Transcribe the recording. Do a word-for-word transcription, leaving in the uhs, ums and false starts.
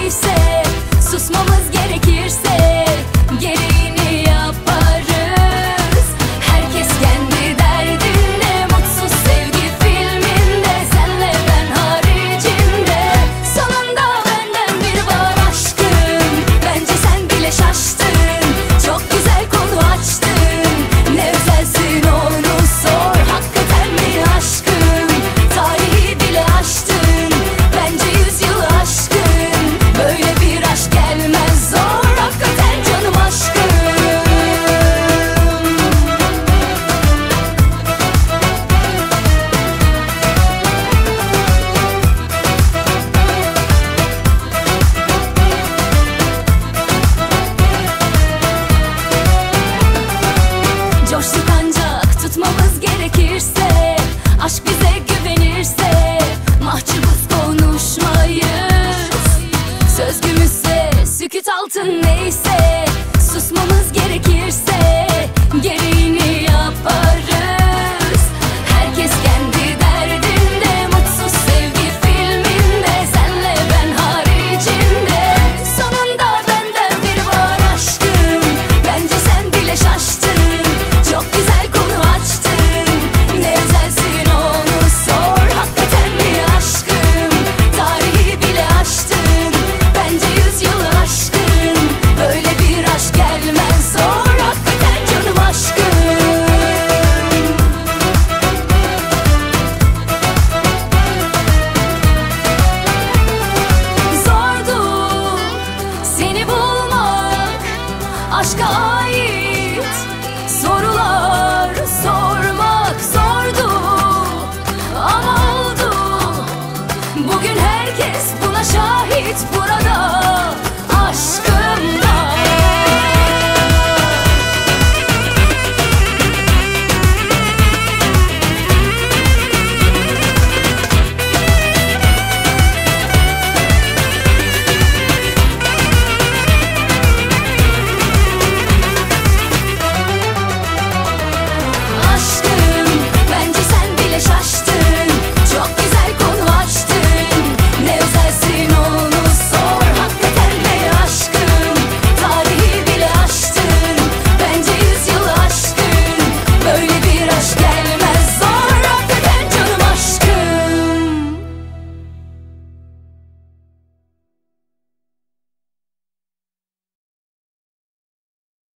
neyse, susmamız gerekirse gereğini yaparız. Herkes kendi derdinde, mutsuz sevgi filminde, senle ben haricinde. Sonunda benden biri var aşkım, bence sen bile şaştın. Çok güzel konu açtın, ne özelsin onu sor. Hakikaten mi aşkım, tarihi bile aştın. Bence yüzyılı aşkın, böyle bir aşk gelmez zor. Hakikaten canım aşkım. Coştuk ancak tutmamız gerekirse, aşk bize güvenirse mahcubuz konuşmayız. Söz gümüşse sükût altın neyse, susmamız gerekirse gereğini yaparız. Herkes kendi derdinde, mutsuz sevgi filminde, senle ben haricinde. Sonunda benden biri var aşkım, bence sen bile şaştın. Çok güzel konu açtın, ne özelsin onu sor. Hakikaten mi aşkım, tarihi bile aştın. Bence yüzyılı aşkın, böyle bir aşk gelmez zor. Hakikaten canım aşkım. Zordu seni bulmak, aşka ait sorular sormak zordu. Ama oldu, bugün herkes buna şahit burada. Aşkı